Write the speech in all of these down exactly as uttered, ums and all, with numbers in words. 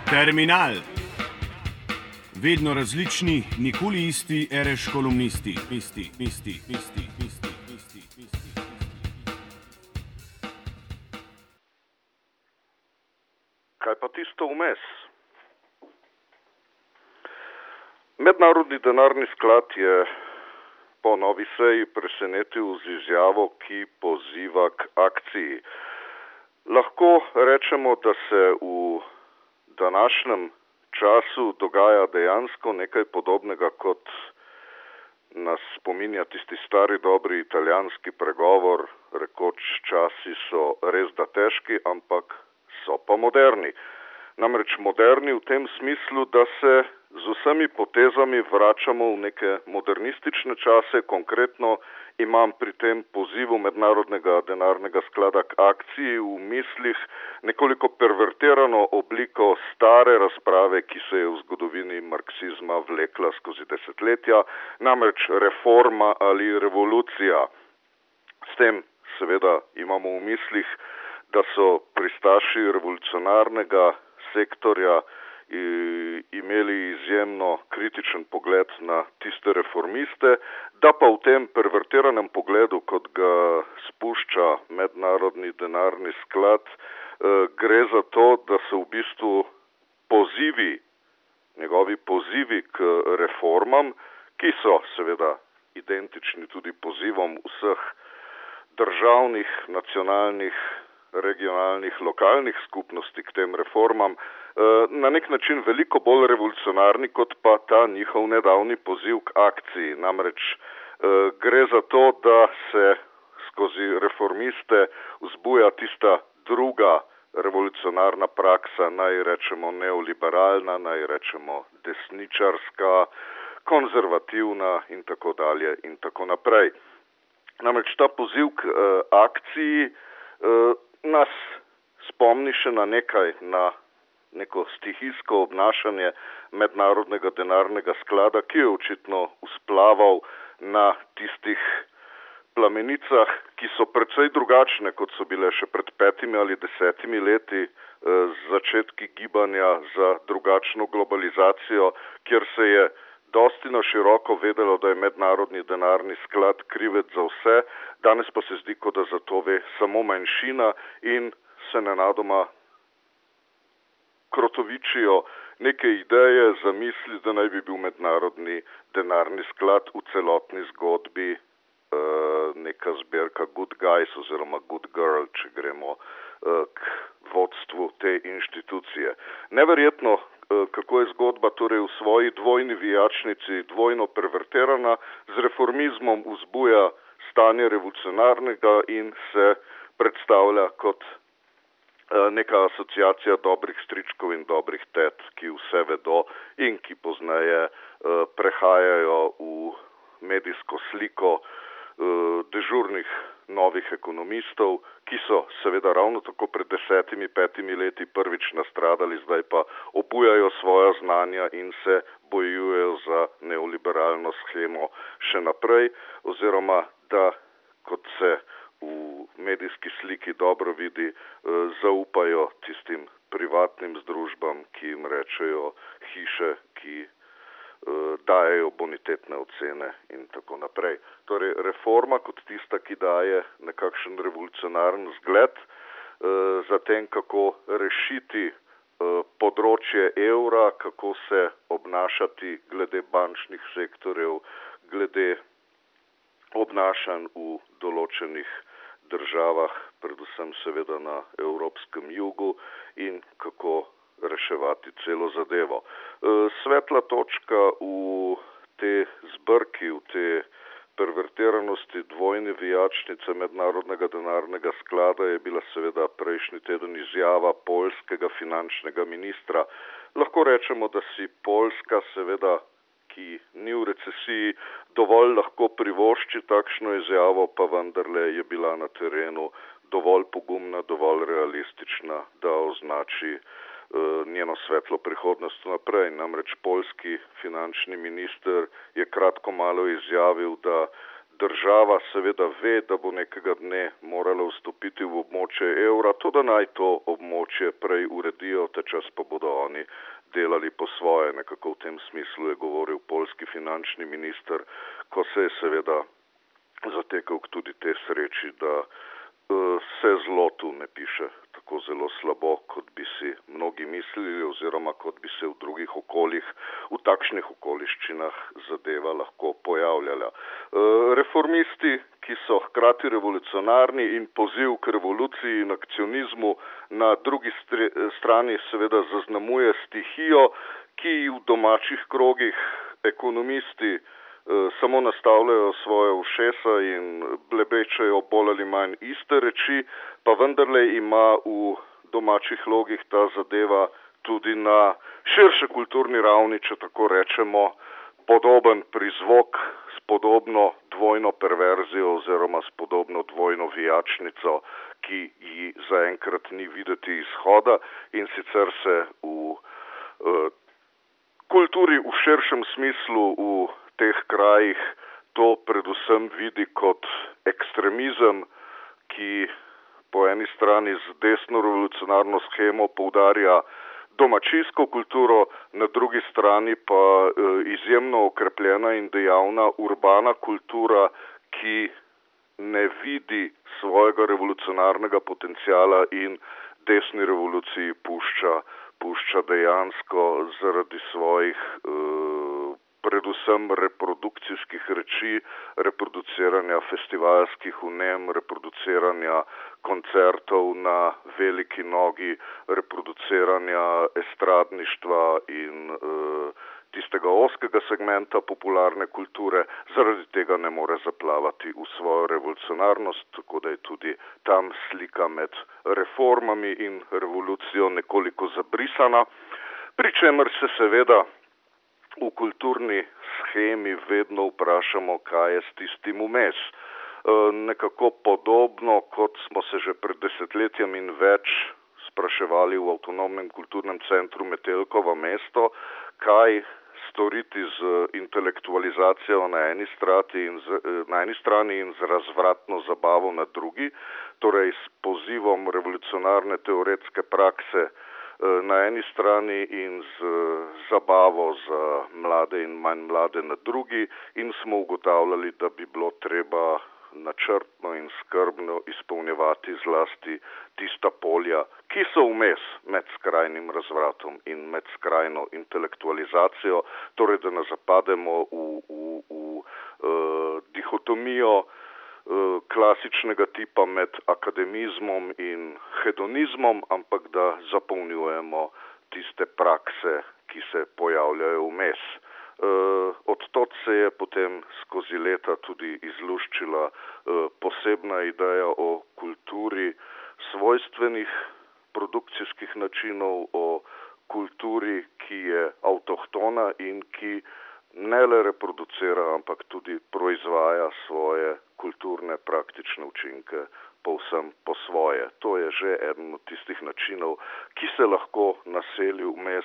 Terminal. Vedno različni, nikoli isti, ereš kolumnisti. Isti, isti, isti, isti, isti, isti. Kaj pa tisto vmes? Mednarodni denarni sklad je po novi seji presenetil z izjavo, ki poziva k akciji. Lahko rečemo, da se v današnjem času dogaja dejansko nekaj podobnega, kot nas spominja tisti stari dobri italijanski pregovor, rekoč časi so res da težki, ampak so pa moderni. Namreč moderni v tem smislu, da se z vsemi potezami vračamo v neke modernistične čase, konkretno imam pri tem pozivu Mednarodnega denarnega sklada k akciji v mislih nekoliko pervertirano obliko stare razprave, ki se je v zgodovini marksizma vlekla skozi desetletja, namreč reforma ali revolucija. S tem seveda imamo v mislih, da so pristaši revolucionarnega sektorja imeli izjemno kritičen pogled na tiste reformiste, da pa v tem pervertiranem pogledu, kot ga spušča Mednarodni denarni sklad, gre za to, da so v bistvu pozivi, njegovi pozivi k reformam, ki so seveda identični tudi pozivom vseh državnih, nacionalnih, regionalnih, lokalnih skupnosti k tem reformam, na nek način veliko bolj revolucionarni, kot pa ta njihov nedavni poziv k akciji. Namreč gre za to, da se skozi reformiste vzbuja tista druga revolucionarna praksa, naj rečemo neoliberalna, naj rečemo desničarska, konzervativna in tako dalje in tako naprej. Namreč ta poziv k akciji nas spomni še na nekaj, na neko stihijsko obnašanje Mednarodnega denarnega sklada, ki je očitno usplaval na tistih plamenicah, ki so precej drugačne, kot so bile še pred petimi ali desetimi leti z začetki gibanja za drugačno globalizacijo, kjer se je dosti na široko vedelo, da je Mednarodni denarni sklad krivec za vse, danes pa se zdi, kot da za to ve samo manjšina in se nenadoma krotovičijo neke ideje, zamisli, da naj bi bil Mednarodni denarni sklad v celotni zgodbi uh, neka zbirka good guys oziroma good girl, če gremo uh, k vodstvu te inštitucije. Neverjetno, kako je zgodba torej v svoji dvojni vijačnici dvojno pervertirana, z reformizmom vzbuja stanje revolucionarnega in se predstavlja kot neka asociacija dobrih stričkov in dobrih tet, ki vse vedo in ki pozneje prehajajo v medijsko sliko dežurnih novih ekonomistov, ki so seveda ravno tako pred desetimi, petimi leti prvič nastradali, zdaj pa obujajo svoja znanja in se bojujejo za neoliberalno shemo še naprej, oziroma da, kot se v medijski sliki dobro vidi, zaupajo tistim privatnim združbam, ki jim rečejo hiše, ki dajejo bonitetne ocene in tako naprej. Torej, reforma kot tista, ki daje nekakšen revolucionaren zgled za tem, kako rešiti področje evra, kako se obnašati glede bančnih sektorjev, glede obnašanj v določenih državah, predvsem seveda na evropskem jugu, in kako reševati celo zadevo. Svetla točka v te zbrki, v te pervertiranosti dvojne vijačnice Mednarodnega denarnega sklada je bila seveda prejšnji teden izjava poljskega finančnega ministra. Lahko rečemo, da si Poljska seveda, ki ni v recesiji, dovolj lahko privošči takšno izjavo, pa vendarle je bila na terenu dovolj pogumna, dovolj realistična, da označi njeno svetlo prihodnost naprej. Namreč poljski finančni minister je kratko malo izjavil, da država seveda ve, da bo nekega dne morala vstopiti v območje evra, to da naj to območje prej uredijo, te čas pa bodo oni delali po svoje. Nekako v tem smislu je govoril poljski finančni minister, ko se je seveda zatekel k tudi te sreči, da uh, se zlotu ne piše tako zelo slabo, kot bi si mnogi mislili oziroma kot bi se v drugih okoljih, v takšnih okoliščinah zadeva lahko pojavljala. Uh, reformisti, ki so hkrati revolucionarni in poziv k revoluciji in akcionizmu, na drugi strani seveda zaznamuje stihijo, ki v domačih krogih ekonomisti samo nastavljajo svoje ušesa in blebečajo bolj ali manj iste reči, pa vendarle ima v domačih logih ta zadeva tudi na širše kulturni ravni, če tako rečemo, podoben prizvok s podobno dvojno perverzijo oziroma s podobno dvojno vijačnico, ki ji zaenkrat ni videti izhoda, in sicer se v uh, kulturi v širšem smislu v teh krajih to predvsem vidi kot ekstremizem, ki po eni strani z desno revolucionarno shemo poudarja domačijsko kulturo, na drugi strani pa e, izjemno okrepljena in dejavna urbana kultura, ki ne vidi svojega revolucionarnega potenciala in desni revoluciji pušča, pušča dejansko zaradi svojih e, predvsem reprodukcijskih reči, reproduciranja festivalskih vnem, reproduciranja koncertov na veliki nogi, reproduciranja estradništva in e, tistega ozkega segmenta popularne kulture, zaradi tega ne more zaplavati v svojo revolucionarnost, tako da je tudi tam slika med reformami in revolucijo nekoliko zabrisana, pri čemer se seveda v kulturni shemi vedno vprašamo, kaj je s tistim vmes. E, nekako podobno, kot smo se že pred desetletjem in več spraševali v avtonomnem kulturnem centru Metelkovo mesto, kaj storiti z intelektualizacijo na eni strani in z, na eni strani in z razvratno zabavo na drugi, torej s pozivom revolucionarne teoretske prakse na eni strani in z zabavo za mlade in manj mlade na drugi, in smo ugotavljali, da bi bilo treba načrtno in skrbno izpolnjevati zlasti tista polja, ki so vmes med skrajnim razvratom in med skrajno intelektualizacijo, torej da ne zapademo v, v, v uh, dihotomijo klasičnega tipa med akademizmom in hedonizmom, ampak da zapolnjujemo tiste prakse, ki se pojavljajo vmes. E, odtot se je potem skozi leta tudi izluščila e, posebna ideja o kulturi svojstvenih produkcijskih načinov, o kulturi, ki je avtohtona in ki ne le reproducira, ampak tudi proizvaja svoje kulturne praktične učinke povsem po svoje. To je že eden od tistih načinov, ki se lahko naseli vmes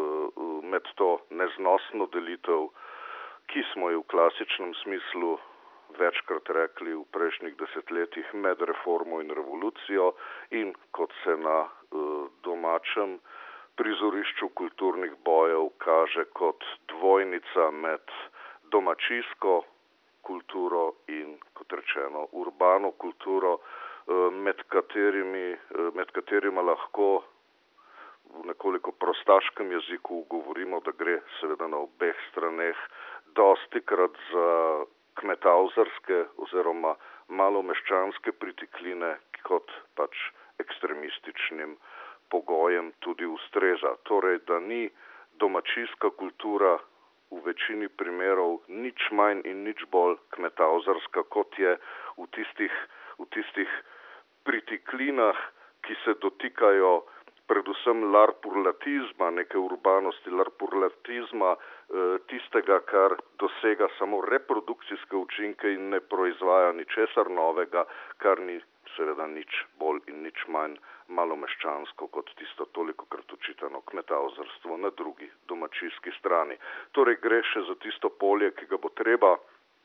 med to neznosno delitev, ki smo jo v klasičnem smislu večkrat rekli v prejšnjih desetletjih med reformo in revolucijo, in kot se na domačem prizorišču kulturnih bojev kaže kot dvojnica med domačijsko kulturo in, kot rečeno, urbano kulturo, med katerimi, med katerima lahko v nekoliko prostaškem jeziku govorimo, da gre seveda na obeh straneh dostikrat za kmetavzarske oziroma malomeščanske pritikline, kot pač ekstremističnim pogojem tudi ustreza. Torej, da ni domačijska kultura v večini primerov nič manj in nič bolj kmetavzarska, kot je v tistih, v tistih pritiklinah, ki se dotikajo predvsem larpurlatizma, neke urbanosti, larpurlatizma, tistega, kar dosega samo reprodukcijske učinke in ne proizvaja ničesar novega, kar ni seveda nič bolj in nič manj malomeščansko kot tisto tolikokrat očitano kmetavzarstvo na drugi domačijski strani. Torej gre še za tisto polje, ki ga bo treba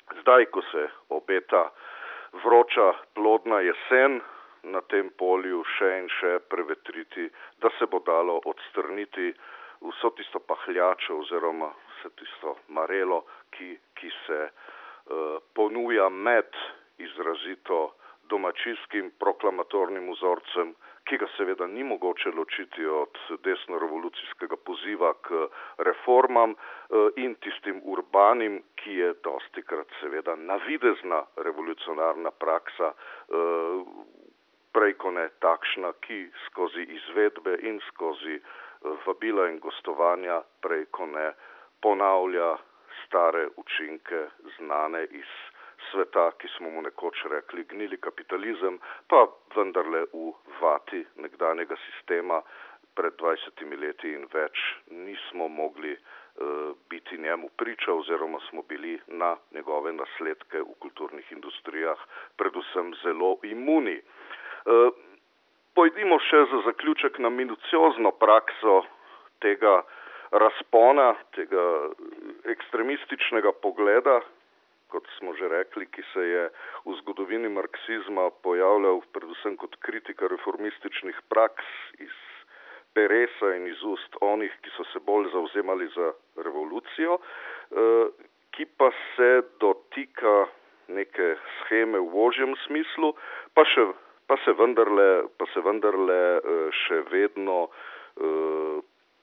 Zdaj, ko se obeta vroča, plodna jesen, na tem polju še in še prevetriti, da se bo dalo odstrniti vso tisto pahljačo oziroma vse tisto marelo, ki, ki se uh, ponuja med izrazito domačijskim proklamatornim vzorcem, ki ga seveda ni mogoče ločiti od desnorevolucijskega poziva k reformam in tistim urbanim, ki je dostikrat seveda navidezna revolucionarna praksa, prej ko ne takšna, ki skozi izvedbe in skozi vabila in gostovanja prej ko ne ponavlja stare učinke znane iz sveta, ki smo mu nekoč rekli gnili kapitalizem, pa vendarle v vati nekdanjega sistema pred dvajsetimi leti in več nismo mogli uh, biti njemu priča oziroma smo bili na njegove nasledke v kulturnih industrijah predvsem zelo imuni. Uh, pojdimo še za zaključek na minuciozno prakso tega razpona, tega ekstremističnega pogleda, kot smo že rekli, ki se je v zgodovini marksizma pojavljal predvsem kot kritika reformističnih praks iz peresa in iz ust onih, ki so se bolj zavzemali za revolucijo, ki pa se dotika neke sheme v ožjem smislu, pa, še, pa, se, vendarle, pa se vendarle še vedno uh,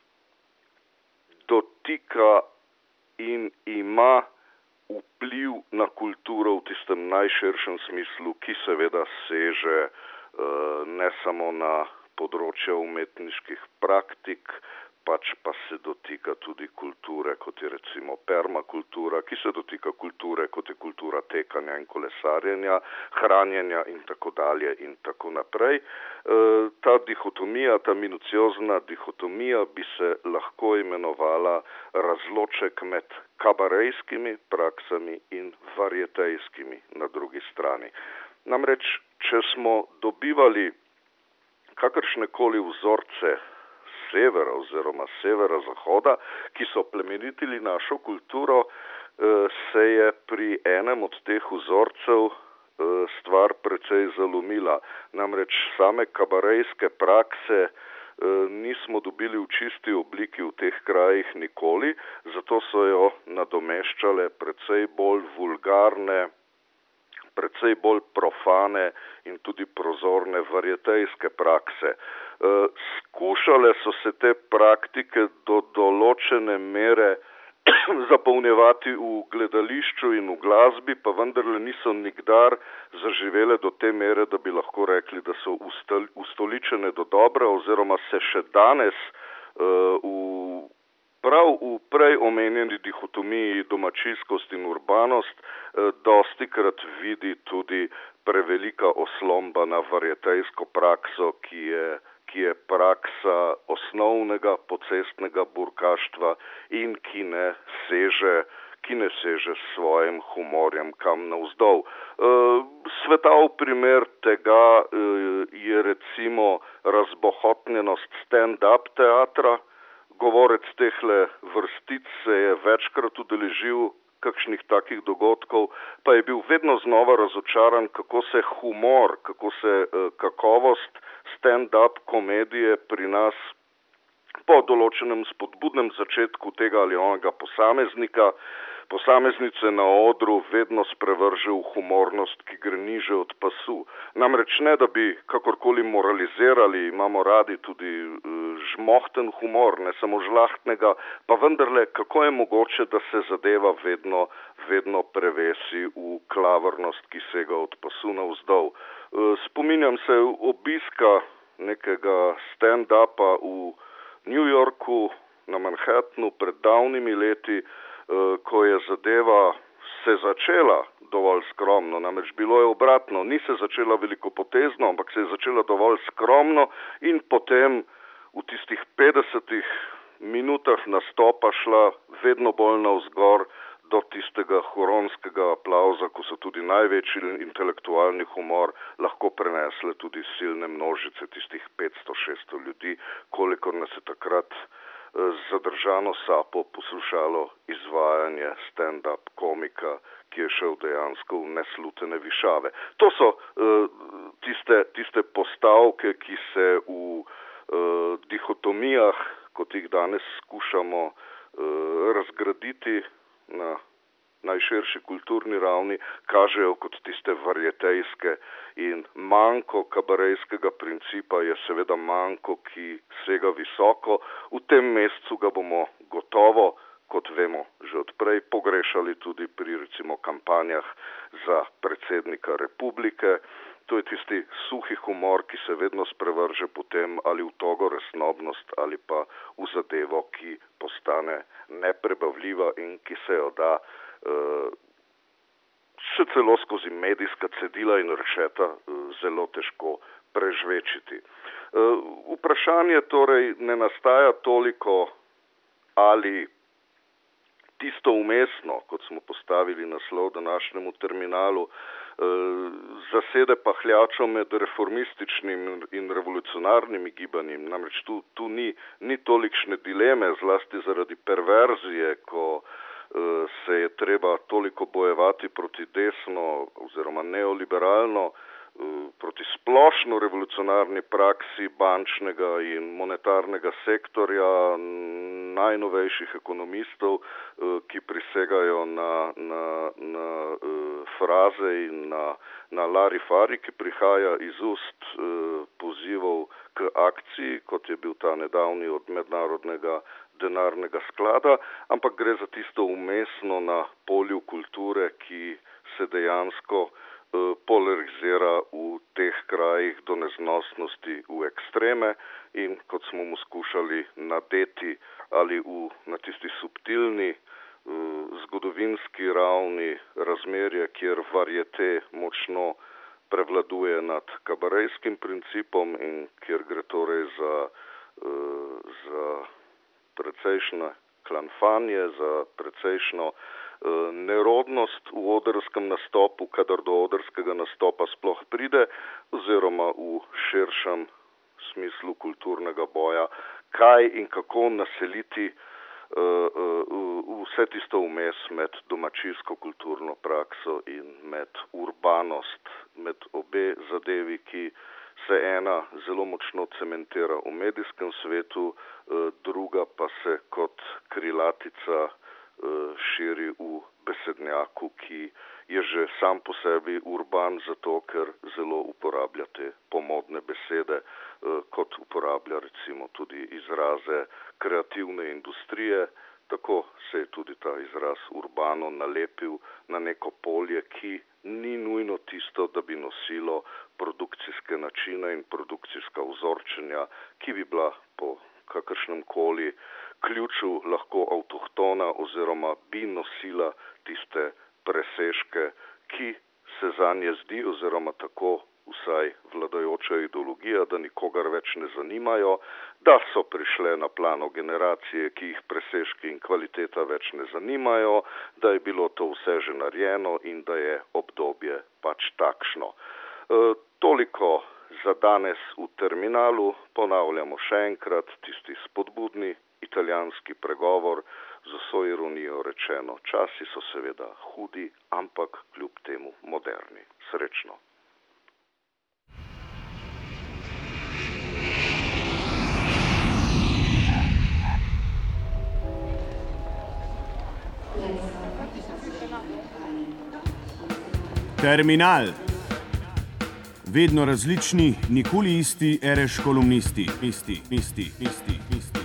dotika in ima vpliv na kulturo v tistem najširšem smislu, ki seveda seže uh, ne samo na področja umetniških praktik, pač pa se dotika tudi kulture, kot je recimo permakultura, ki se dotika kulture, kot je kultura tekanja in kolesarjenja, hranjenja in tako dalje in tako naprej. E, ta dihotomija, ta minuciozna dihotomija bi se lahko imenovala razloček med kabarejskimi praksami in varjetejskimi na drugi strani. Namreč, če smo dobivali kakršnekoli vzorce severa oziroma severa-zahoda, ki so plemenitili našo kulturo, se je pri enem od teh vzorcev stvar precej zalomila. Namreč same kabarejske prakse nismo dobili v čisti obliki v teh krajih nikoli, zato so jo nadomeščale precej bolj vulgarne, precej bolj profane in tudi prozorne varjetejske prakse. Skušale so se te praktike do določene mere zapolnjevati v gledališču in v glasbi, pa vendarle niso nikdar zaživele do te mere, da bi lahko rekli, da so ustoličene do dobra oziroma se še danes v prav v prej omenjeni dihotomiji domačijskost in urbanost dostikrat vidi tudi prevelika oslomba na varjetejsko prakso, ki je, ki je praksa osnovnega pocestnega burkaštva in ki ne seže, ki ne seže s svojim humorjem kam navzdol. Svetav primer tega je recimo razbohotnjenost stand-up teatra. Govorec tehle vrstic se je večkrat udeležil kakšnih takih dogodkov, pa je bil vedno znova razočaran, kako se humor, kako se uh, kakovost stand-up komedije pri nas po določenem spodbudnem začetku tega ali onega posameznika, posameznice na odru vedno sprevrže v humornost, ki gre niže od pasu. Namreč ne, da bi kakorkoli moralizirali, imamo radi tudi uh, žmohten humor, ne samo žlahtnega, pa vendarle, kako je mogoče, da se zadeva vedno, vedno prevesi v klavrnost, ki sega od pasu navzdol. Uh, spominjam se obiska nekega stand-upa v New Yorku, na Manhattnu pred davnimi leti, ko je zadeva se začela dovolj skromno, namreč bilo je obratno, ni se začela velikopotezno, ampak se je začela dovolj skromno in potem v tistih petdesetih minutah nastopa šla vedno bolj navzgor do tistega huronskega aplauza, ko so tudi največji intelektualni humor lahko prenesle tudi silne množice, tistih petsto šeststo ljudi, kolikor nas je takrat z zadržano sapo poslušalo izvajanje stand-up komika, ki je šel dejansko v neslutene višave. To so uh, tiste, tiste postavke, ki se v uh, dihotomijah, kot jih danes skušamo uh, razgraditi na najširši kulturni ravni, kažejo kot tiste varjetejske, in manko kabarejskega principa je seveda manko, ki sega visoko. V tem mesecu ga bomo gotovo, kot vemo že odprej, pogrešali tudi pri recimo kampanjah za predsednika republike. To je tisti suhi humor, ki se vedno sprevrže potem ali v togo resnobnost ali pa v zadevo, ki postane neprebavljiva in ki se jo da uh, še celo skozi medijska cedila in rešeta uh, zelo težko prežvečiti. Uh, vprašanje torej ne nastaja toliko, ali tisto umestno, kot smo postavili naslov današnjemu terminalu, zasede pahljačo med reformističnim in revolucionarnimi gibanjem. Namreč tu, tu ni, ni tolikšne dileme, zlasti zaradi perverzije, ko uh, se je treba toliko bojevati proti desno oziroma neoliberalno, uh, proti splošno revolucionarni praksi bančnega in monetarnega sektorja, najnovejših ekonomistov, ki prisegajo na, na, na fraze in na, na larifari, ki prihaja iz ust pozivov k akciji, kot je bil ta nedavni od Mednarodnega denarnega sklada, ampak gre za tisto umestno na polju kulture, ki se dejansko polarizira v teh krajih do neznosnosti v ekstreme in kot smo mu skušali nadeti ali v, na tisti subtilni uh, zgodovinski ravni razmerje, kjer varjete močno prevladuje nad kabarejskim principom in kjer gre torej za, uh, za precejšnje klanfanje, za precejšno uh, nerodnost v odrskem nastopu, kadar do odrskega nastopa sploh pride, oziroma v širšem smislu kulturnega boja, kaj in kako naseliti uh, uh, vse tisto vmes med domačijsko kulturno prakso in med urbanost, med obe zadevi, ki se ena zelo močno cementira v medijskem svetu, uh, druga pa se kot krilatica uh, širi v besednjaku, ki je že sam po sebi urban zato, ker zelo uporablja te pomodne besede, kot uporablja recimo tudi izraze kreativne industrije. Tako se je tudi ta izraz urbano nalepil na neko polje, ki ni nujno tisto, da bi nosilo produkcijske načine in produkcijska vzorčenja, ki bi bila po kakršnem koli ključu lahko avtohtona oziroma bi nosila tiste presežke, ki se zanje zdi oziroma tako vsaj vladajoča ideologija, da nikogar več ne zanimajo, da so prišle na plano generacije, ki jih presežki in kvaliteta več ne zanimajo, da je bilo to vse že narejeno in da je obdobje pač takšno. E, toliko za danes v terminalu. Ponavljamo še enkrat tisti spodbudni italijanski pregovor, z vso ironijo rečeno, časi so seveda hudi, ampak kljub temu moderni. Srečno. Terminal. Vedno različni, nikoli isti, ereš kolumnisti. Isti, isti, isti, isti.